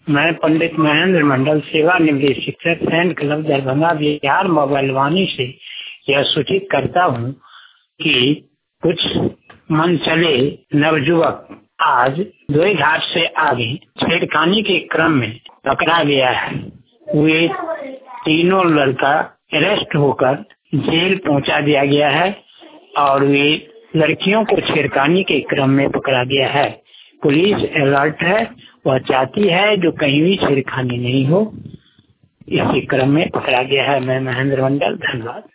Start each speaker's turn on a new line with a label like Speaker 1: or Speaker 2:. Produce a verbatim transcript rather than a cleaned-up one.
Speaker 1: मैं पंडित महेंद्र मंडल, सेवानिवृत्त शिक्षक, सैन्य क्लब दरभंगा बिहार मोबाइल वाणी से यह सूचित करता हूँ कि कुछ मन चले नवयुवक आज दोई घाट से आगे छेड़खानी के क्रम में पकड़ा गया है। वे तीनों लड़का अरेस्ट होकर जेल पहुंचा दिया गया है और वे लड़कियों को छेड़खानी के क्रम में पकड़ा गया है। पुलिस अलर्ट है, वह चाहती है जो कहीं भी छेड़खानी नहीं हो। इसी क्रम में पकड़ा गया है। मैं महेंद्र मंडल, धन्यवाद।